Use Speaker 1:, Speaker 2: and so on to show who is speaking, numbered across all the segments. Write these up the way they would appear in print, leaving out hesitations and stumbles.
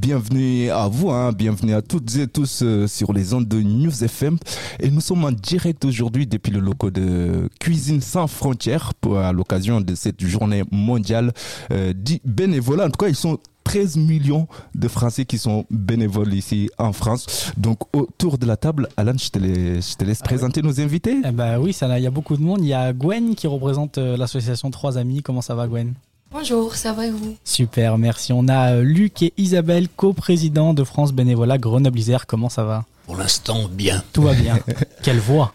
Speaker 1: bienvenue à vous, bienvenue à toutes et tous sur les ondes de News FM. Et nous sommes en direct aujourd'hui depuis le local de Cuisine sans frontières à l'occasion de cette journée mondiale du bénévolat. En tout cas, ils sont 13 millions de Français qui sont bénévoles ici en France. Donc, autour de la table, Alan, je te laisse présenter nos invités.
Speaker 2: Oui, il y a beaucoup de monde. Il y a Gwen qui représente l'association Trois Amis. Comment ça va, Gwen ?
Speaker 3: Bonjour, ça va et vous ?
Speaker 2: Super, merci. On a Luc et Isabelle, co-présidents de France Bénévolat Grenoble-Isère. Comment ça va ?
Speaker 4: Pour l'instant, bien.
Speaker 2: Tout va bien. Quelle voix.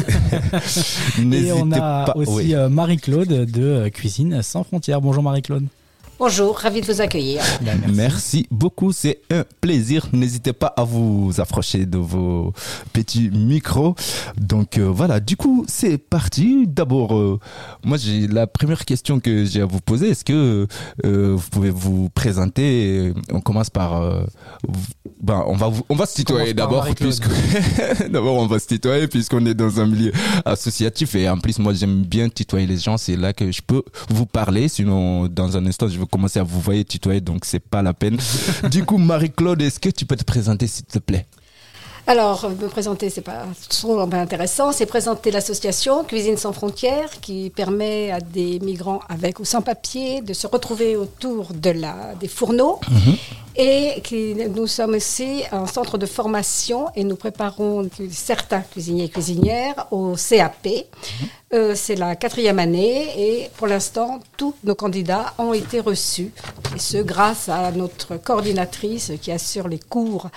Speaker 2: Et on a aussi Marie-Claude de Cuisine sans frontières. Bonjour Marie-Claude.
Speaker 3: Bonjour, ravi de vous accueillir.
Speaker 1: Merci beaucoup, c'est un plaisir. N'hésitez pas à vous approcher de vos petits micros. Donc voilà, du coup, c'est parti. D'abord, moi, j'ai la première question que j'ai à vous poser. Est-ce que vous pouvez vous présenter ? On commence par... on va se tutoyer d'abord, puisque d'abord on va se tutoyer puisqu'on est dans un milieu associatif et en plus moi j'aime bien tutoyer les gens, c'est là que je peux vous parler, sinon dans un instant je vais commencer à vous voyer tutoyer, donc c'est pas la peine. Du coup, Marie-Claude, est-ce que tu peux te présenter s'il te plaît ?
Speaker 3: Alors, me présenter, c'est pas trop intéressant. C'est présenter l'association Cuisine sans frontières qui permet à des migrants avec ou sans papier de se retrouver autour des fourneaux. Et nous sommes aussi un centre de formation et nous préparons certains cuisiniers et cuisinières au CAP. C'est la 4e année et pour l'instant, tous nos candidats ont été reçus. Et ce, grâce à notre coordinatrice qui assure les cours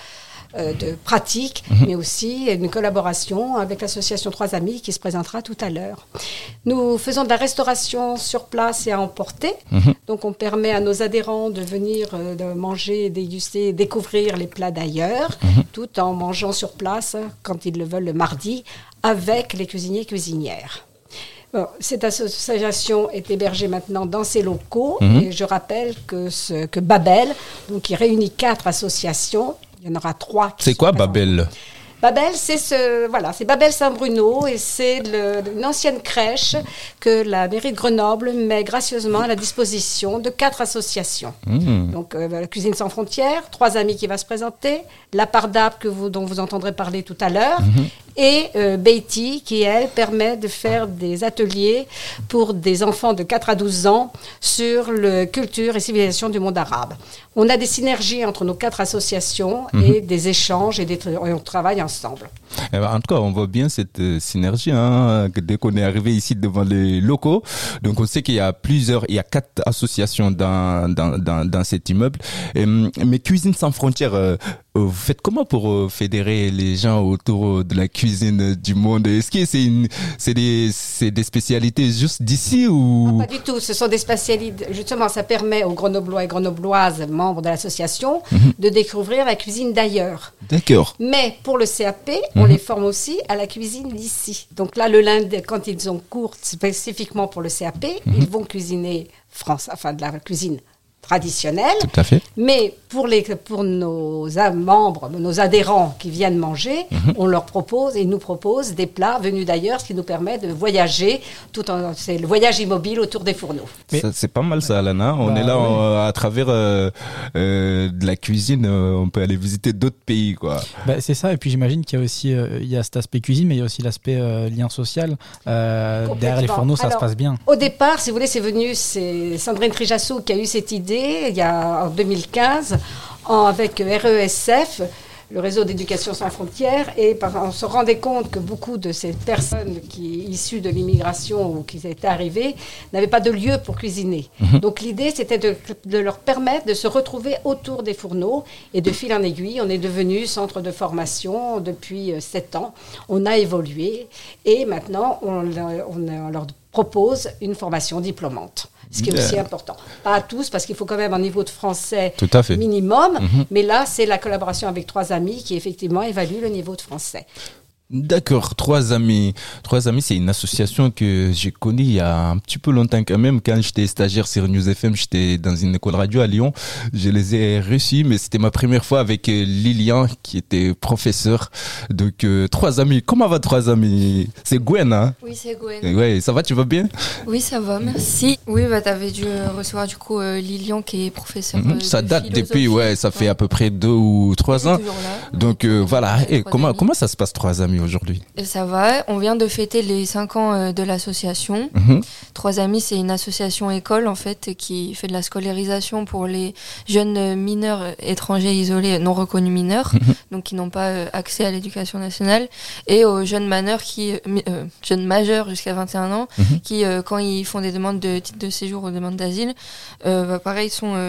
Speaker 3: de pratique, mais aussi une collaboration avec l'association Trois Amis qui se présentera tout à l'heure. Nous faisons de la restauration sur place et à emporter. Donc on permet à nos adhérents de venir de manger, déguster, découvrir les plats d'ailleurs, tout en mangeant sur place quand ils le veulent le mardi avec les cuisiniers et cuisinières. Bon, cette association est hébergée maintenant dans ses locaux et je rappelle que Babel, donc qui réunit 4 associations, il y en aura 3.
Speaker 1: C'est quoi Babel ?
Speaker 3: Babel, c'est Babel Saint-Bruno et c'est une ancienne crèche que la mairie de Grenoble met gracieusement à la disposition de 4 associations. Donc la Cuisine sans frontières, Trois Amis qui va se présenter, la Pardap dont vous entendrez parler tout à l'heure, et Beiti qui, elle, permet de faire des ateliers pour des enfants de 4 à 12 ans sur la culture et civilisation du monde arabe. On a des synergies entre nos 4 associations et des échanges et on travaille ensemble.
Speaker 1: En tout cas, on voit bien cette synergie dès qu'on est arrivé ici devant les locaux. Donc, on sait qu'il y a 4 associations dans cet immeuble. Mais Cuisine sans frontières, vous faites comment pour fédérer les gens autour de la cuisine du monde ? Est-ce que c'est des spécialités juste d'ici ou...
Speaker 3: Non, pas du tout. Ce sont des spécialités. Justement, ça permet aux Grenoblois et Grenobloises, membres de l'association, de découvrir la cuisine d'ailleurs.
Speaker 1: D'accord.
Speaker 3: Mais pour le CAP, on les forme aussi à la cuisine d'ici. Donc là, le lundi, quand ils ont cours spécifiquement pour le CAP, ils vont cuisiner de la cuisine traditionnelle.
Speaker 1: Tout à fait.
Speaker 3: Mais pour nos membres, nos adhérents qui viennent manger, ils nous proposent des plats venus d'ailleurs, ce qui nous permet de voyager. C'est le voyage immobile autour des fourneaux.
Speaker 1: C'est pas mal ça, Alana. On est là à travers de la cuisine, on peut aller visiter d'autres pays, quoi.
Speaker 2: C'est ça. Et puis j'imagine qu'il y a aussi cet aspect cuisine, mais il y a aussi l'aspect lien social. Derrière les fourneaux, ça se passe bien.
Speaker 3: Au départ, si vous voulez, c'est Sandrine Trijassou qui a eu cette idée en 2015 avec RESF, le réseau d'éducation sans frontières, et on se rendait compte que beaucoup de ces personnes issues de l'immigration ou qui étaient arrivées n'avaient pas de lieu pour cuisiner. Donc l'idée, c'était de leur permettre de se retrouver autour des fourneaux, et de fil en aiguille, on est devenu centre de formation depuis 7 ans. On a évolué et maintenant on leur propose une formation diplômante. Ce qui est aussi important. Pas à tous, parce qu'il faut quand même un niveau de français minimum. Mais là, c'est la collaboration avec Trois Amis qui, effectivement, évalue le niveau de français.
Speaker 1: D'accord, Trois Amis. Trois Amis, c'est une association que j'ai connue il y a un petit peu longtemps quand même. Quand j'étais stagiaire sur News FM, j'étais dans une école radio à Lyon. Je les ai reçus, mais c'était ma première fois avec Lilian, qui était professeur. Donc, Trois Amis. Comment va Trois Amis? C'est Gwen, hein?
Speaker 4: Oui, c'est Gwen.
Speaker 1: Ouais, ça va, tu vas bien?
Speaker 4: Oui, ça va, merci. Oui, t'avais dû recevoir du coup Lilian, qui est professeur.
Speaker 1: Ça date depuis, ça fait à peu près 2 ou 3 ans. Donc, voilà. Et comment ça se passe, Trois Amis, aujourd'hui?
Speaker 4: Et ça va, on vient de fêter les 5 ans de l'association. Trois Amis, c'est une association école en fait qui fait de la scolarisation pour les jeunes mineurs étrangers isolés non reconnus mineurs, donc qui n'ont pas accès à l'éducation nationale, et aux jeunes jeunes majeurs jusqu'à 21 ans qui, quand ils font des demandes de titre de séjour ou demandes d'asile, pareil,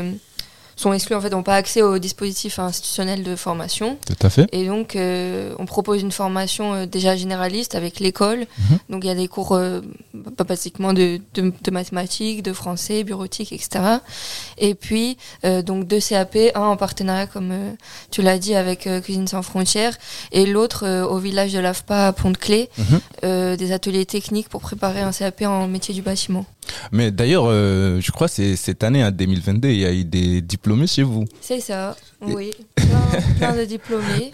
Speaker 4: sont exclus, en fait, n'ont pas accès au dispositif institutionnel de formation.
Speaker 1: Tout à fait.
Speaker 4: Et donc, on propose une formation déjà généraliste avec l'école. Donc, il y a des cours basiquement de mathématiques, de français, bureautique, etc. Et puis, donc 2 CAP, un en partenariat, comme tu l'as dit, avec Cuisine sans frontières, et l'autre au village de l'AFPA à Pont-de-Clé, des ateliers techniques pour préparer un CAP en métier du bâtiment.
Speaker 1: Mais d'ailleurs, je crois que c'est cette année, en 2022, il y a eu des diplômés chez vous.
Speaker 4: C'est ça, oui. Plein de diplômés.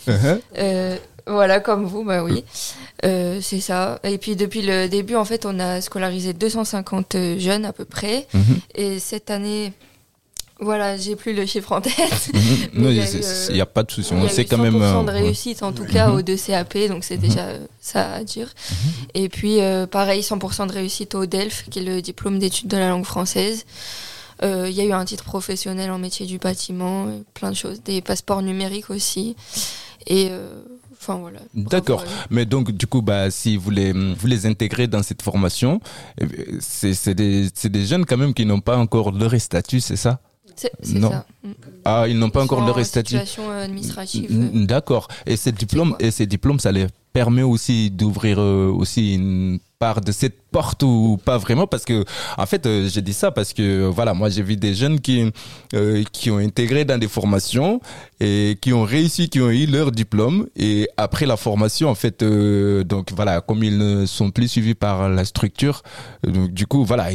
Speaker 4: Voilà, comme vous, oui. C'est ça. Et puis, depuis le début, en fait, on a scolarisé 250 jeunes à peu près. Et cette année... Voilà, j'ai plus le chiffre en tête.
Speaker 1: Non, il n'y a pas de souci. On sait quand même.
Speaker 4: 100% de réussite, en tout cas, aux 2 CAP, donc c'est déjà ça à dire. Et puis, pareil, 100% de réussite au DELF, qui est le diplôme d'études de la langue française. Il y a eu un titre professionnel en métier du bâtiment, plein de choses, des passeports numériques aussi. Et. Enfin, voilà.
Speaker 1: D'accord. Mais donc, du coup, si vous les intégrez dans cette formation, c'est des jeunes quand même qui n'ont pas encore leur statut, c'est ça?
Speaker 4: C'est
Speaker 1: non.
Speaker 4: Ça.
Speaker 1: Ah, ils n'ont pas encore leur statut.
Speaker 4: Situation administrative.
Speaker 1: D'accord. Et ces diplômes, ça les permet aussi d'ouvrir aussi une part de cette porte ou pas vraiment, parce que en fait j'ai dit ça parce que voilà, moi j'ai vu des jeunes qui ont intégré dans des formations et qui ont réussi, qui ont eu leur diplôme, et après la formation en fait donc voilà, comme ils ne sont plus suivis par la structure, donc du coup voilà,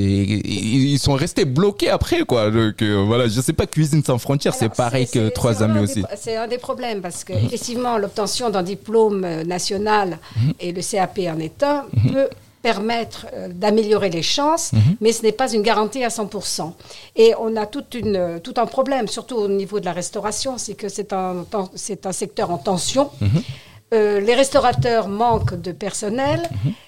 Speaker 1: ils sont restés bloqués après quoi. Donc voilà, je sais pas, Cuisine sans frontières, c'est pareil que Trois Amis aussi.
Speaker 3: C'est un des problèmes parce que effectivement l'obtention d'un diplôme national et le CAP en est un peut permettre d'améliorer les chances, mais ce n'est pas une garantie à 100%. Et on a tout un problème, surtout au niveau de la restauration, c'est que c'est un secteur en tension. Les restaurateurs manquent de personnel.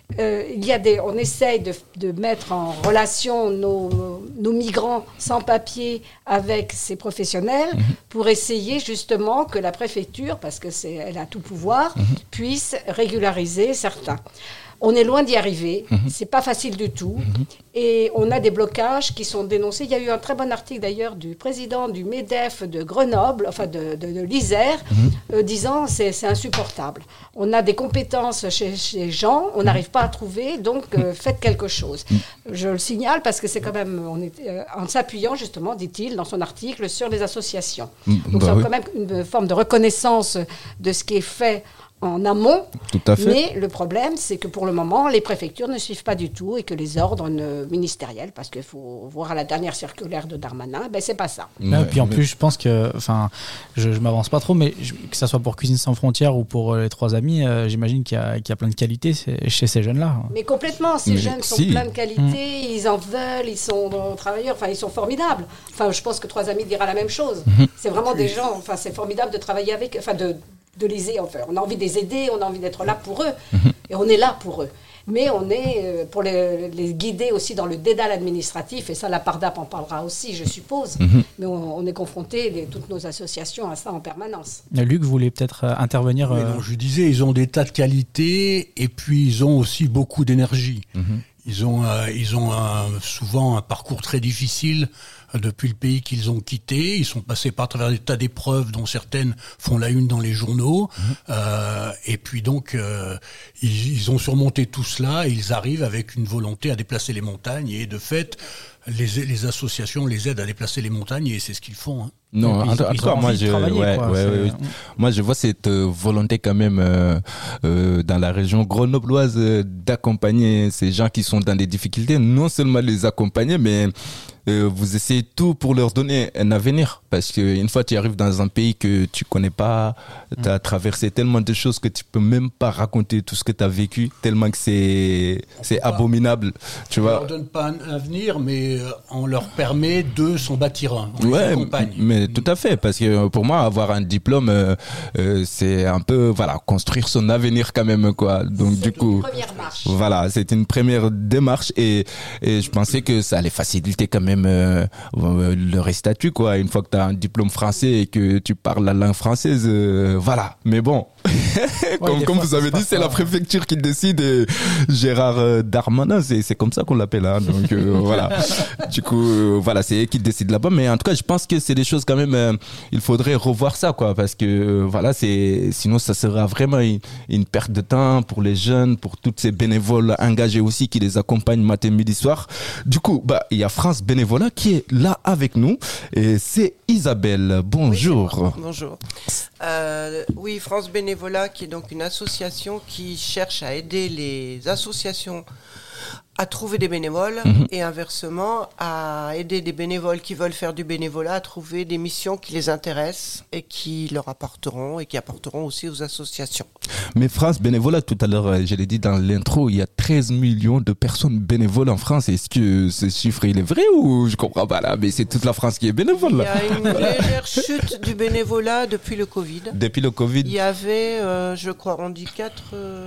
Speaker 3: On essaye de mettre en relation nos migrants sans papier avec ces professionnels pour essayer justement que la préfecture, parce que elle a tout pouvoir, puisse régulariser certains. On est loin d'y arriver, c'est pas facile du tout, et on a des blocages qui sont dénoncés. Il y a eu un très bon article d'ailleurs du président du MEDEF de Grenoble, enfin de l'Isère, disant c'est insupportable. On a des compétences chez les gens, on n'arrive pas à trouver, donc faites quelque chose. Je le signale parce que c'est quand même, en s'appuyant justement, dit-il dans son article, sur les associations. Donc c'est quand même une forme de reconnaissance de ce qui est fait en amont.
Speaker 1: Tout à fait.
Speaker 3: Mais le problème, c'est que pour le moment, les préfectures ne suivent pas du tout et que les ordres ministériels, parce qu'il faut voir à la dernière circulaire de Darmanin, c'est pas ça.
Speaker 2: Et puis en plus, je pense que, je m'avance pas trop, mais que ça soit pour Cuisine sans frontières ou pour les Trois Amis, j'imagine qu'il y a plein de qualités chez ces jeunes-là.
Speaker 3: Mais complètement, ces jeunes sont plein de qualités, ils en veulent, ils sont travailleurs, ils sont formidables. Je pense que Trois Amis dira la même chose. C'est vraiment des gens, c'est formidable de travailler avec, de les aider. On a envie de les aider, on a envie d'être là pour eux, et on est là pour eux. Mais on est pour les guider aussi dans le dédale administratif, et ça, la PARDAP en parlera aussi, je suppose. Mais on est confronté, toutes nos associations, à ça en permanence.
Speaker 2: Luc, vous voulez peut-être intervenir
Speaker 5: Je disais, ils ont des tas de qualités, et puis ils ont aussi beaucoup d'énergie. Ils ont souvent un parcours très difficile depuis le pays qu'ils ont quitté. Ils sont passés par travers des tas d'épreuves dont certaines font la une dans les journaux. Et puis donc, ils ont surmonté tout cela et ils arrivent avec une volonté à déplacer les montagnes. Et de fait, les associations les aident à déplacer les montagnes et c'est ce qu'ils font.
Speaker 1: Non,
Speaker 2: Ils
Speaker 1: en tout
Speaker 2: ont
Speaker 1: cas, moi,
Speaker 2: envie de travailler, quoi. C'est-
Speaker 1: moi, je vois cette volonté quand même dans la région grenobloise d'accompagner ces gens qui sont dans des difficultés, non seulement les accompagner, mais vous essayez tout pour leur donner un avenir. Parce qu'une fois tu arrives dans un pays que tu connais pas, tu as traversé tellement de choses que tu peux même pas raconter tout ce que tu as vécu, tellement que c'est abominable. Tu
Speaker 5: On
Speaker 1: vois.
Speaker 5: leur donne pas un avenir, mais on leur permet de s'en bâtir un. On les
Speaker 1: Ouais,
Speaker 5: accompagne.
Speaker 1: mais tout à fait, parce que pour moi, avoir un diplôme, c'est un peu, voilà, construire son avenir quand même, quoi. Donc du coup,
Speaker 3: Première marche.
Speaker 1: voilà, c'est une première démarche et je pensais que ça allait faciliter quand même leur statut, quoi. Une fois que tu as un diplôme français et que tu parles la langue française, voilà. Mais bon, comme
Speaker 2: fois,
Speaker 1: vous
Speaker 2: ça
Speaker 1: avez
Speaker 2: se
Speaker 1: dit,
Speaker 2: passe
Speaker 1: c'est
Speaker 2: pas.
Speaker 1: la préfecture qui décide. Et Gérard Darmanin, c'est comme ça qu'on l'appelle, hein. Donc voilà. Du coup, voilà, c'est eux qui décident là-bas. Mais en tout cas, je pense que c'est des choses quand même. Il faudrait revoir ça, quoi, parce que voilà, sinon ça sera vraiment une perte de temps pour les jeunes, pour tous ces bénévoles engagés aussi qui les accompagnent matin, midi, soir. Du coup, il y a France Bénévolat qui est là avec nous et c'est Isabelle. Bonjour.
Speaker 6: Bonjour. Oui, France Bénévolat, qui est donc une association qui cherche à aider les associations à trouver des bénévoles et inversement à aider des bénévoles qui veulent faire du bénévolat à trouver des missions qui les intéressent et qui leur apporteront et qui apporteront aussi aux associations.
Speaker 1: Mais France Bénévolat, tout à l'heure, je l'ai dit dans l'intro, il y a 13 millions de personnes bénévoles en France. Est-ce que ce chiffre, il est vrai ou je comprends pas là? Mais c'est toute la France qui est bénévole
Speaker 6: Il y
Speaker 1: là.
Speaker 6: a une légère chute du bénévolat depuis le Covid.
Speaker 1: Depuis le Covid.
Speaker 6: Il y avait, je crois, on dit 4...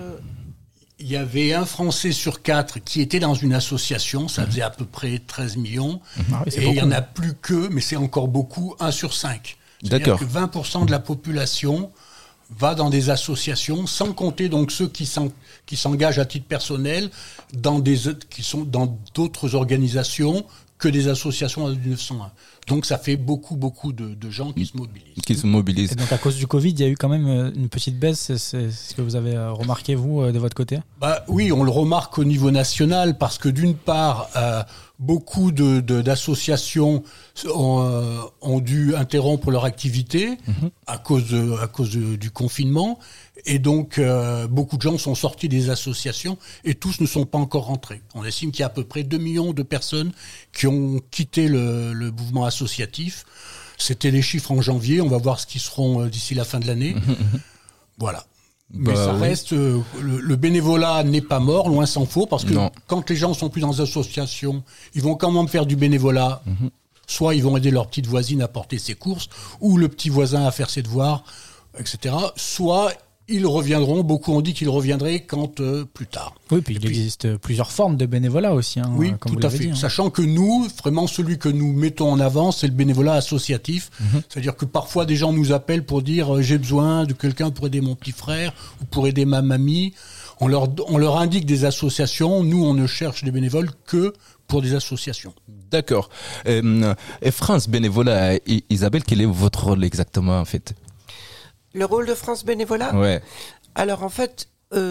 Speaker 5: Il y avait un Français sur 4 qui était dans une association, ça faisait à peu près 13 millions.
Speaker 2: Ah oui, c'est
Speaker 5: Et il n'y en
Speaker 2: beaucoup.
Speaker 5: a plus que, mais c'est encore beaucoup, 1 sur 5.
Speaker 1: D'accord.
Speaker 5: C'est-à-dire que 20% de la population va dans des associations, sans compter donc ceux qui s'engagent à titre personnel qui sont dans d'autres organisations que des associations à 1901. Donc ça fait beaucoup de gens qui se mobilisent.
Speaker 1: Qui se mobilisent.
Speaker 2: Et donc à cause du Covid, il y a eu quand même une petite baisse. C'est ce que vous avez remarqué vous de votre côté?
Speaker 5: Oui, on le remarque au niveau national parce que d'une part, beaucoup d'associations ont dû interrompre leur activité à cause du confinement. Et donc, beaucoup de gens sont sortis des associations et tous ne sont pas encore rentrés. On estime qu'il y a à peu près 2 millions de personnes qui ont quitté le mouvement associatif. C'était les chiffres en janvier. On va voir ce qu'ils seront d'ici la fin de l'année. Voilà. Mais ça reste, le bénévolat n'est pas mort, loin s'en faut, parce que quand les gens sont plus dans les associations, ils vont quand même faire du bénévolat. Soit ils vont aider leur petite voisine à porter ses courses, ou le petit voisin à faire ses devoirs, etc. Soit ils reviendront, beaucoup ont dit qu'ils reviendraient quand plus tard.
Speaker 2: Oui, puis il existe plusieurs formes de bénévolat aussi. Hein,
Speaker 5: Oui,
Speaker 2: comme
Speaker 5: tout
Speaker 2: vous
Speaker 5: à
Speaker 2: l'avez
Speaker 5: fait.
Speaker 2: dit, hein.
Speaker 5: Sachant que nous, vraiment celui que nous mettons en avant, c'est le bénévolat associatif. C'est-à-dire que parfois des gens nous appellent pour dire j'ai besoin de quelqu'un pour aider mon petit frère ou pour aider ma mamie. On leur indique des associations. Nous, on ne cherche des bénévoles que pour des associations.
Speaker 1: D'accord. Et France Bénévolat, Isabelle, quel est votre rôle exactement en fait?
Speaker 6: Le rôle de France Bénévolat?
Speaker 1: Ouais.
Speaker 6: Alors en fait,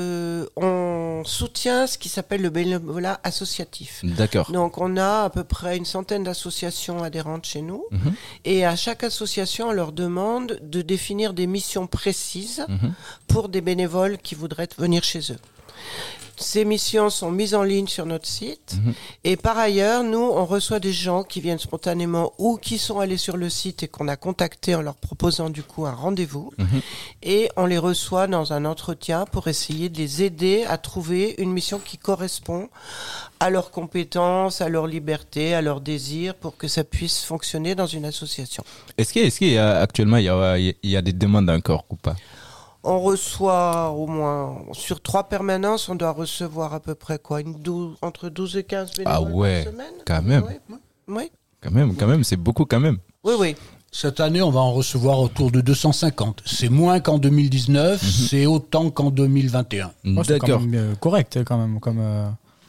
Speaker 6: on soutient ce qui s'appelle le bénévolat associatif.
Speaker 1: D'accord.
Speaker 6: Donc on a à peu près une centaine d'associations adhérentes chez nous et à chaque association on leur demande de définir des missions précises pour des bénévoles qui voudraient venir chez eux. Ces missions sont mises en ligne sur notre site et par ailleurs, nous, on reçoit des gens qui viennent spontanément ou qui sont allés sur le site et qu'on a contacté en leur proposant du coup un rendez-vous et on les reçoit dans un entretien pour essayer de les aider à trouver une mission qui correspond à leurs compétences, à leur liberté, à leurs désirs pour que ça puisse fonctionner dans une association.
Speaker 1: Est-ce qu'il y a actuellement il y a des demandes encore ou pas?
Speaker 6: On reçoit au moins, sur 3 permanences, on doit recevoir à peu près quoi, entre 12 et 15 bénévoles par semaine.
Speaker 1: Quand même.
Speaker 6: Oui.
Speaker 1: Quand même, c'est beaucoup quand même.
Speaker 6: Oui.
Speaker 5: Cette année, on va en recevoir autour de 250. C'est moins qu'en 2019, c'est autant qu'en 2021.
Speaker 2: C'est quand
Speaker 1: D'accord.
Speaker 2: même correct quand même. Comme,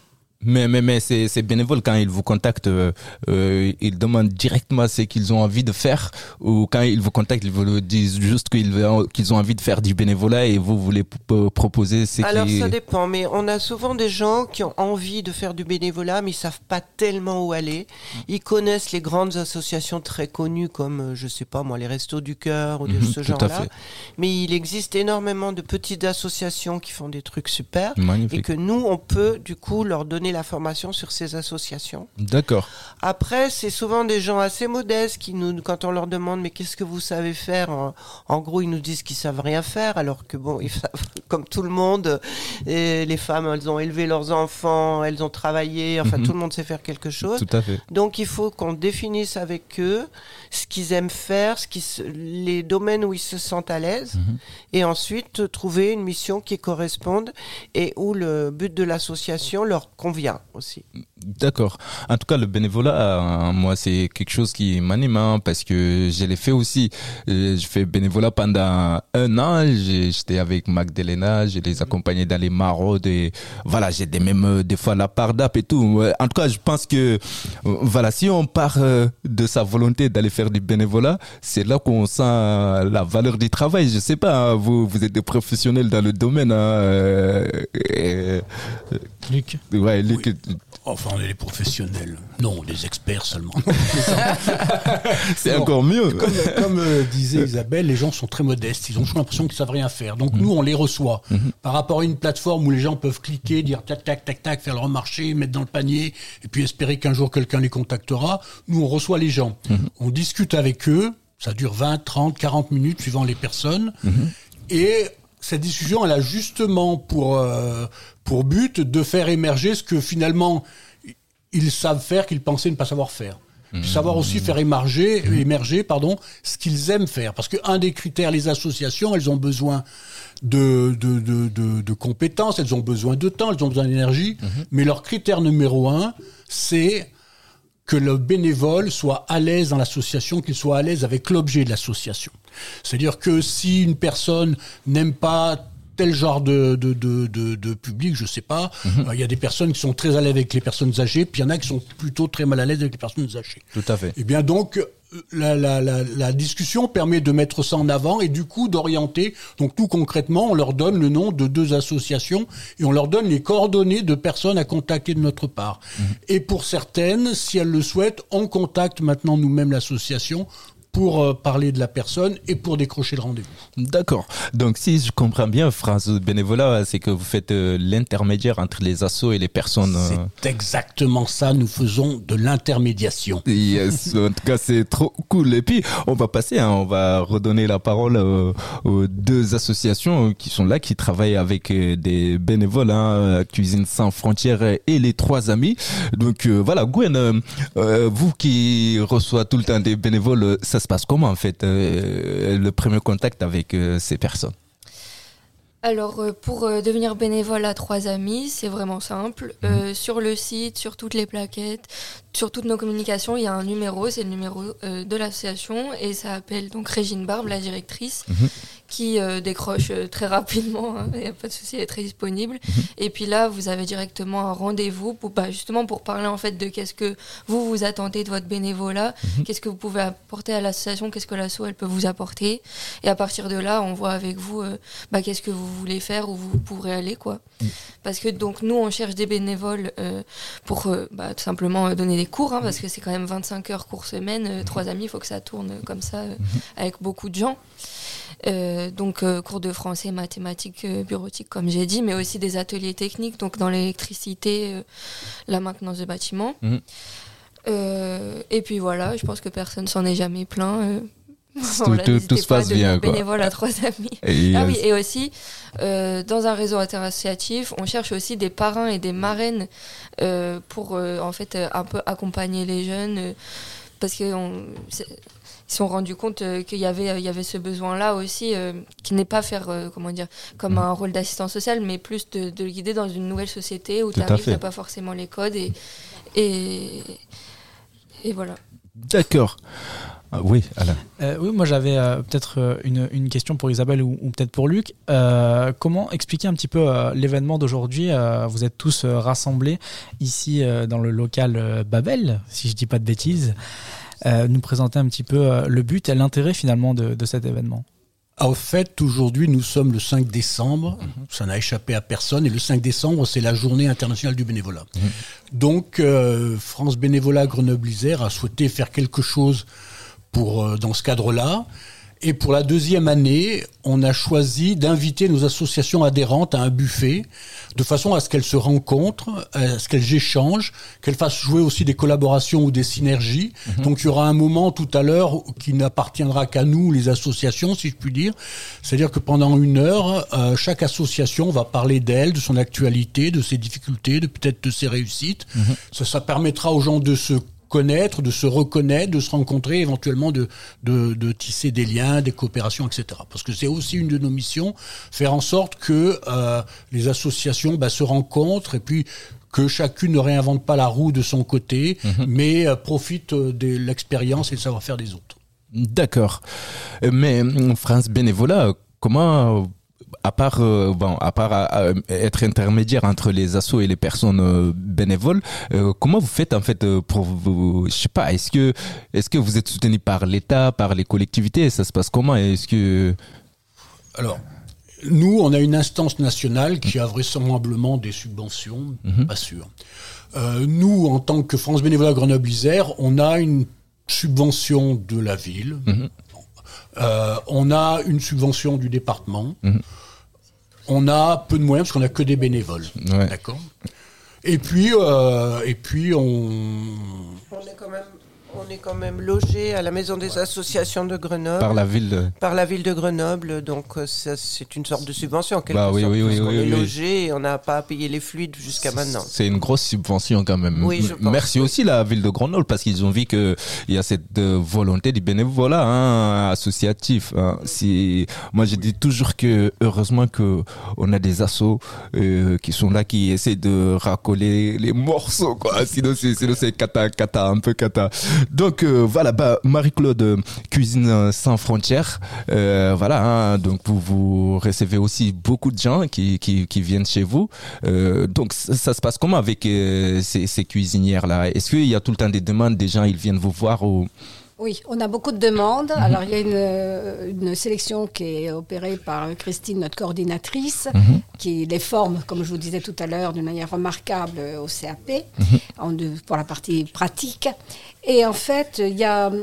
Speaker 1: Mais ces bénévoles, quand ils vous contactent, ils demandent directement ce qu'ils ont envie de faire, ou quand ils vous contactent, ils vous disent juste qu'ils ont envie de faire du bénévolat et vous voulez proposer ce
Speaker 6: Alors ça dépend, mais on a souvent des gens qui ont envie de faire du bénévolat, mais ils savent pas tellement où aller. Ils connaissent les grandes associations très connues comme, je sais pas moi, les Restos du Cœur ou de ce genre-là. Mais il existe énormément de petites associations qui font des trucs super.
Speaker 1: Magnifique.
Speaker 6: Et que nous, on peut du coup leur donner la formation sur ces associations.
Speaker 1: D'accord.
Speaker 6: Après, c'est souvent des gens assez modestes qui nous, quand on leur demande mais qu'est-ce que vous savez faire, en gros ils nous disent qu'ils savent rien faire, alors que bon, ils savent, comme tout le monde, et les femmes elles ont élevé leurs enfants, elles ont travaillé, enfin tout le monde sait faire quelque chose.
Speaker 1: Tout à fait.
Speaker 6: Donc il faut qu'on définisse avec eux ce qu'ils aiment faire, les domaines où ils se sentent à l'aise, et ensuite trouver une mission qui corresponde et où le but de l'association leur convient aussi.
Speaker 1: D'accord. En tout cas, le bénévolat, moi, c'est quelque chose qui m'anime, parce que je l'ai fait aussi. Je fais bénévolat pendant 1 an. J'étais avec Magdalena, je les accompagnais dans les maraudes et voilà, j'aidais même des fois la part d'app et tout. En tout cas, je pense que voilà, si on part de sa volonté d'aller faire du bénévolat, c'est là qu'on sent la valeur du travail. Je sais pas, vous êtes des professionnels dans le domaine.
Speaker 2: Luc.
Speaker 1: Ouais, Luc.
Speaker 5: Oui. Enfin, on est des professionnels. Non, des experts seulement.
Speaker 1: C'est encore mieux.
Speaker 5: Comme disait Isabelle, les gens sont très modestes. Ils ont toujours l'impression qu'ils savent rien faire. Donc nous, on les reçoit. Par rapport à une plateforme où les gens peuvent cliquer, dire tac, tac, tac, tac, faire leur marché, mettre dans le panier, et puis espérer qu'un jour quelqu'un les contactera. Nous, on reçoit les gens. On discute avec eux. Ça dure 20, 30, 40 minutes, suivant les personnes. Et cette discussion, elle a justement pour but de faire émerger ce que finalement ils savent faire, qu'ils pensaient ne pas savoir faire. Puis savoir aussi faire émerger, ce qu'ils aiment faire. Parce qu'un des critères, les associations, elles ont besoin de compétences, elles ont besoin de temps, elles ont besoin d'énergie. Mais leur critère numéro 1, c'est que le bénévole soit à l'aise dans l'association, qu'il soit à l'aise avec l'objet de l'association. C'est-à-dire que si une personne n'aime pas tel genre de public, je sais pas, il y a des personnes qui sont très à l'aise avec les personnes âgées, puis il y en a qui sont plutôt très mal à l'aise avec les personnes âgées.
Speaker 1: Tout à fait.
Speaker 5: Et bien donc, la discussion permet de mettre ça en avant et du coup d'orienter. Donc tout concrètement, on leur donne le nom de 2 associations et on leur donne les coordonnées de personnes à contacter de notre part. Et pour certaines, si elles le souhaitent, on contacte maintenant nous-mêmes l'association pour parler de la personne et pour décrocher le rendez-vous.
Speaker 1: D'accord. Donc, si je comprends bien, France Bénévolat, c'est que vous faites l'intermédiaire entre les assos et les personnes.
Speaker 5: C'est exactement ça. Nous faisons de l'intermédiation.
Speaker 1: Yes. En tout cas, c'est trop cool. Et puis, on va passer, on va redonner la parole aux 2 associations qui sont là, qui travaillent avec des bénévoles, Cuisine sans frontières et les 3 amis. Donc, voilà, Gwen, vous qui reçoit tout le temps des bénévoles, ça se passe comment en fait, le premier contact avec ces personnes?
Speaker 4: Alors, pour devenir bénévole à 3 amis, c'est vraiment simple. Sur le site, sur toutes les plaquettes, sur toutes nos communications, il y a un numéro, c'est le numéro de l'association, et ça appelle donc Régine Barbe, la directrice, qui décroche très rapidement, il n'y a pas de souci, elle est très disponible. Et puis là, vous avez directement un rendez-vous pour, justement pour parler en fait de qu'est-ce que vous attendez de votre bénévolat, qu'est-ce que vous pouvez apporter à l'association, qu'est-ce que l'asso elle peut vous apporter. Et à partir de là, on voit avec vous qu'est-ce que vous voulez faire, où vous pourrez aller, quoi. Parce que donc nous, on cherche des bénévoles pour tout simplement donner des cours, parce que c'est quand même 25 heures cours semaine, 3 amis, il faut que ça tourne comme ça avec beaucoup de gens. Donc cours de français, mathématiques, bureautique comme j'ai dit, mais aussi des ateliers techniques, donc dans l'électricité, la maintenance de bâtiments. Et puis voilà, je pense que personne s'en est jamais plaint.
Speaker 1: Tout se passe bien, quoi.
Speaker 4: Bénévole à 3 amis. Oui, et aussi dans un réseau interassociatif, on cherche aussi des parrains et des marraines pour en fait un peu accompagner les jeunes, parce que ils se sont rendus compte qu'il y avait ce besoin-là aussi, qui n'est pas faire comme un rôle d'assistant social, mais plus de le guider dans une nouvelle société où tu n'arrives, tu n'as pas forcément les codes et voilà.
Speaker 1: D'accord. Oui, Alain.
Speaker 2: Oui, moi j'avais peut-être une question pour Isabelle ou peut-être pour Luc. Comment expliquer un petit peu l'événement d'aujourd'hui? Vous êtes tous rassemblés ici dans le local Babel, si je dis pas de bêtises. Nous présenter un petit peu le but et l'intérêt finalement de cet événement.
Speaker 5: En fait, aujourd'hui, nous sommes le 5 décembre. Ça n'a échappé à personne. Et le 5 décembre, c'est la journée internationale du bénévolat. Donc, France Bénévolat Grenoble-Isère a souhaité faire quelque chose dans ce cadre-là. Et pour la deuxième année, on a choisi d'inviter nos associations adhérentes à un buffet, de façon à ce qu'elles se rencontrent, à ce qu'elles échangent, qu'elles fassent jouer aussi des collaborations ou des synergies. Donc il y aura un moment tout à l'heure qui n'appartiendra qu'à nous, les associations, si je puis dire. C'est-à-dire que pendant 1 heure, chaque association va parler d'elle, de son actualité, de ses difficultés, peut-être de ses réussites. Ça permettra aux gens de se connaître, de se reconnaître, de se rencontrer, éventuellement de tisser des liens, des coopérations, etc. Parce que c'est aussi une de nos missions, faire en sorte que les associations se rencontrent et puis que chacune ne réinvente pas la roue de son côté, mais profite de l'expérience et le savoir-faire des autres.
Speaker 1: D'accord. Mais France Bénévolat, comment... À part être intermédiaire entre les assos et les personnes bénévoles, comment vous faites en fait pour vous, je sais pas, est-ce que vous êtes soutenu par l'État, par les collectivités, ça se passe comment?
Speaker 5: Alors, nous, on a une instance nationale qui a vraisemblablement des subventions, pas sûr. Nous, en tant que France Bénévolat Grenoble-Isère, on a une subvention de la ville, on a une subvention du département. On a peu de moyens parce qu'on n'a que des bénévoles.
Speaker 1: Ouais.
Speaker 5: D'accord. Et puis on
Speaker 6: est quand même logé à la Maison des associations de Grenoble.
Speaker 1: Par la ville
Speaker 6: de Grenoble. Donc ça, c'est une sorte de subvention en quelque sorte.
Speaker 1: Oui,
Speaker 6: on est logé et on n'a pas à payer les fluides jusqu'à maintenant.
Speaker 1: C'est une grosse subvention quand même.
Speaker 6: Oui, je pense.
Speaker 1: Merci aussi la ville de Grenoble parce qu'ils ont vu qu'il y a cette volonté du bénévolat associatif. Moi je dis toujours que heureusement qu'on a des assos qui sont là, qui essaient de racoler les morceaux, quoi. Sinon c'est un peu cata. Donc voilà, Marie-Claude, Cuisine sans frontières, donc vous recevez aussi beaucoup de gens qui viennent chez vous. Donc ça se passe comment avec ces cuisinières là? Est-ce qu'il y a tout le temps des demandes, des gens ils viennent vous voir ou...
Speaker 3: Oui, on a beaucoup de demandes. Alors, il y a une sélection qui est opérée par Christine, notre coordinatrice, qui les forme, comme je vous disais tout à l'heure, d'une manière remarquable au CAP, pour la partie pratique. Et en fait, il y a...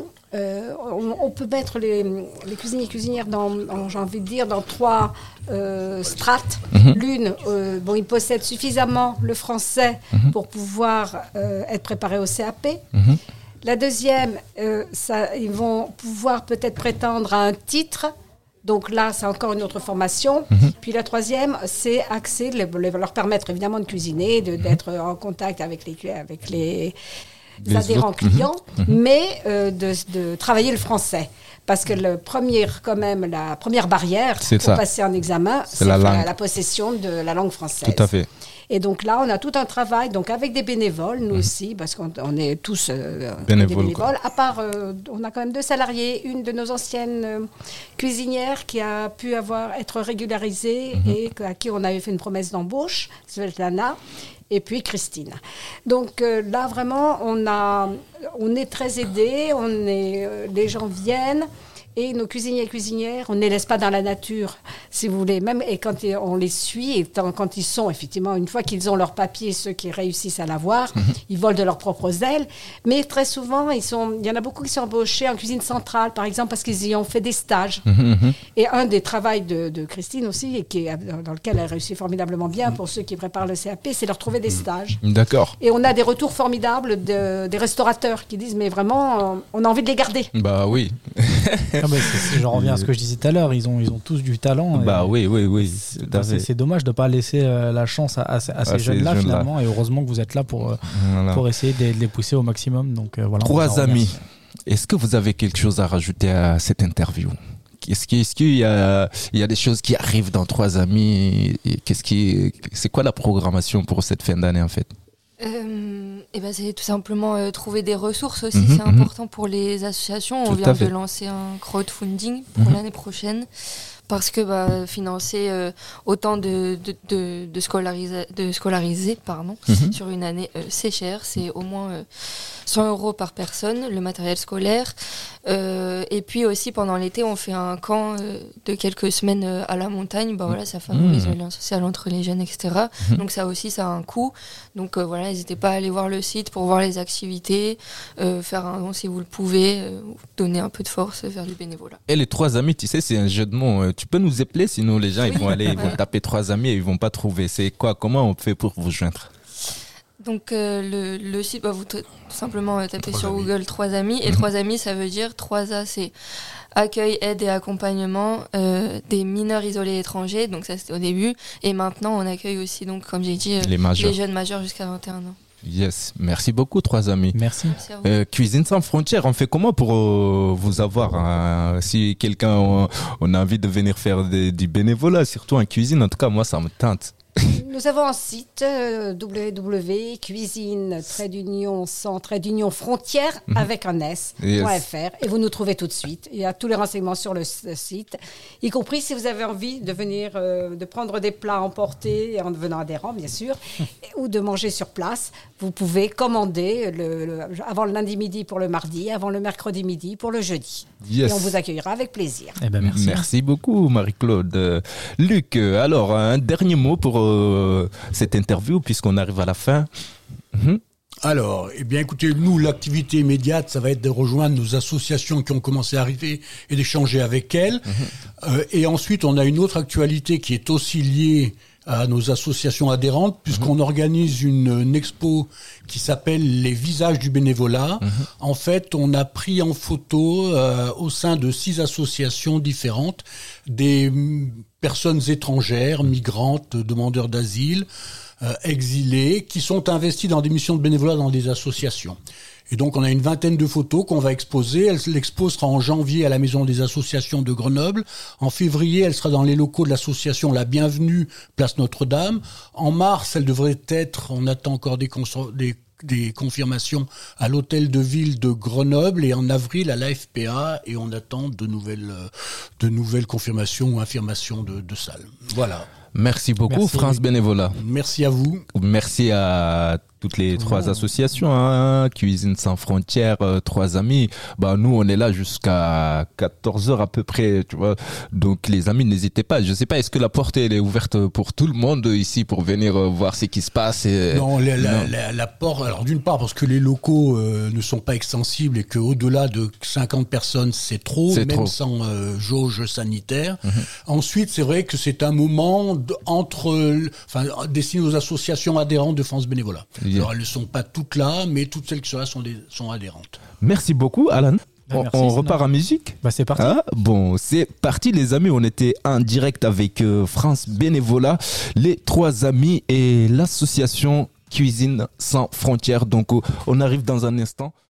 Speaker 3: on peut mettre les cuisiniers et cuisinières j'ai envie de dire, dans 3 strates. L'une, ils possèdent suffisamment le français pour pouvoir être préparés au CAP. La deuxième, ils vont pouvoir peut-être prétendre à un titre. Donc là, c'est encore une autre formation. Puis la troisième, c'est leur permettre évidemment de cuisiner, d'être en contact avec les adhérents clients, mais de travailler le français. Parce que la première barrière pour passer un examen, c'est la possession de la langue française.
Speaker 1: Tout à fait.
Speaker 3: Et donc là, on a tout un travail, donc avec des bénévoles, nous aussi, parce qu'on est tous bénévoles. À part, on a quand même 2 salariés, une de nos anciennes cuisinières qui a pu être régularisée et à qui on avait fait une promesse d'embauche, Svetlana, et puis Christine. Donc là, vraiment, on est très aidés, les gens viennent. Et nos cuisiniers et cuisinières, on ne les laisse pas dans la nature, si vous voulez. Même, et quand on les suit, et quand ils sont, effectivement, une fois qu'ils ont leur papier, ceux qui réussissent à l'avoir, ils volent de leurs propres ailes. Mais très souvent, il y en a beaucoup qui sont embauchés en cuisine centrale, par exemple, parce qu'ils y ont fait des stages. Et un des travaux de Christine aussi, et dans lequel elle réussit formidablement bien pour ceux qui préparent le CAP, c'est leur trouver des stages.
Speaker 1: D'accord.
Speaker 3: Et on a des retours formidables des restaurateurs qui disent, mais vraiment, on a envie de les garder.
Speaker 1: Bah oui.
Speaker 2: Je reviens à ce que je disais tout à l'heure, ils ont tous du talent.
Speaker 1: Oui.
Speaker 2: C'est dommage de ne pas laisser la chance à ces jeunes-là finalement, et heureusement que vous êtes là pour essayer de les pousser au maximum. Donc,
Speaker 1: 3 amis, est-ce que vous avez quelque chose à rajouter à cette interview? Est-ce qu'il y a des choses qui arrivent dans 3 amis? C'est quoi la programmation pour cette fin d'année en fait?
Speaker 4: C'est tout simplement trouver des ressources aussi,
Speaker 1: Mhm,
Speaker 4: c'est important pour les associations. On
Speaker 1: Tout à
Speaker 4: vient
Speaker 1: fait.
Speaker 4: de lancer un crowdfunding pour l'année prochaine parce que financer autant de scolarisés
Speaker 1: Mhm.
Speaker 4: sur une année, c'est cher, c'est au moins 100 € par personne, le matériel scolaire. Et puis aussi pendant l'été, on fait un camp de quelques semaines à la montagne. Ça favorise le lien social entre les jeunes, etc. Donc ça aussi, ça a un coût. Donc n'hésitez pas à aller voir le site pour voir les activités, faire un don si vous le pouvez, donner un peu de force, faire du bénévolat.
Speaker 1: Et les 3 amis, tu sais, c'est un jeu de mots. Tu peux nous appeler, sinon les gens ils vont aller, ils vont taper 3 amis et ils vont pas trouver. C'est quoi? Comment on fait pour vous joindre?
Speaker 4: Donc le site, vous tout simplement tapez
Speaker 5: 3
Speaker 4: sur
Speaker 5: amis.
Speaker 4: Google 3 amis. Et 3 amis, ça veut dire 3A, c'est accueil, aide et accompagnement des mineurs isolés étrangers. Donc ça, c'était au début. Et maintenant, on accueille aussi, donc comme j'ai dit,
Speaker 1: Les majeurs.
Speaker 4: les jeunes majeurs jusqu'à 21 ans.
Speaker 1: Yes. Merci beaucoup, 3 amis.
Speaker 2: Merci.
Speaker 4: Merci à vous.
Speaker 1: Cuisine sans frontières, on fait comment pour vous avoir si quelqu'un on a envie de venir faire du bénévolat, surtout en cuisine, en tout cas moi ça me tente.
Speaker 3: Nous avons un site www.cuisine-sans-frontières avec un s.fr et vous nous trouvez tout de suite. Il y a tous les renseignements sur le site, y compris si vous avez envie de venir, de prendre des plats emportés en devenant adhérent bien sûr, ou de manger sur place. Vous pouvez commander avant le lundi midi pour le mardi, avant le mercredi midi pour le jeudi.
Speaker 1: Yes.
Speaker 3: Et on vous accueillera avec plaisir.
Speaker 2: Merci.
Speaker 1: Merci beaucoup Marie-Claude. Luc, alors un dernier mot pour cette interview puisqu'on arrive à la fin.
Speaker 5: Alors, écoutez, nous, l'activité immédiate, ça va être de rejoindre nos associations qui ont commencé à arriver et d'échanger avec elles. Et ensuite, on a une autre actualité qui est aussi liée à nos associations adhérentes, puisqu'on organise une expo qui s'appelle Les visages du bénévolat. En fait, on a pris en photo au sein de 6 associations différentes des personnes étrangères, migrantes, demandeurs d'asile, exilés, qui sont investis dans des missions de bénévolat dans des associations. Et donc, on a une vingtaine de photos qu'on va exposer. L'expo sera en janvier à la Maison des Associations de Grenoble. En février, elle sera dans les locaux de l'association La Bienvenue, place Notre-Dame. En mars, elle devrait être, on attend encore des confirmations à l'hôtel de ville de Grenoble, et en avril à l'AFPA, et on attend de nouvelles confirmations ou affirmations de salles. Voilà.
Speaker 1: Merci beaucoup
Speaker 2: Merci.
Speaker 1: France Bénévolat.
Speaker 5: Merci à vous.
Speaker 1: Merci à toutes les 3 associations, Cuisine sans frontières, 3 amis. Nous, on est là jusqu'à 14h à peu près, tu vois. Donc, les amis, n'hésitez pas. Je sais pas, est-ce que la porte, elle est ouverte pour tout le monde ici pour venir voir ce qui se passe
Speaker 5: Non, la porte, alors d'une part, parce que les locaux ne sont pas extensibles et qu'au-delà de 50 personnes, c'est trop, même
Speaker 1: trop.
Speaker 5: sans jauge sanitaire. Ensuite, c'est vrai que c'est un moment destiné aux associations adhérentes de France Bénévolat. Alors, elles ne sont pas toutes là, mais toutes celles qui sont là sont adhérentes.
Speaker 1: Merci beaucoup, Alan.
Speaker 2: Merci,
Speaker 1: On
Speaker 2: c'est
Speaker 1: repart en musique.
Speaker 2: C'est parti.
Speaker 1: C'est parti les amis, on était en direct avec France Bénévolat, les 3 amis et l'association Cuisine sans frontières. Donc on arrive dans un instant.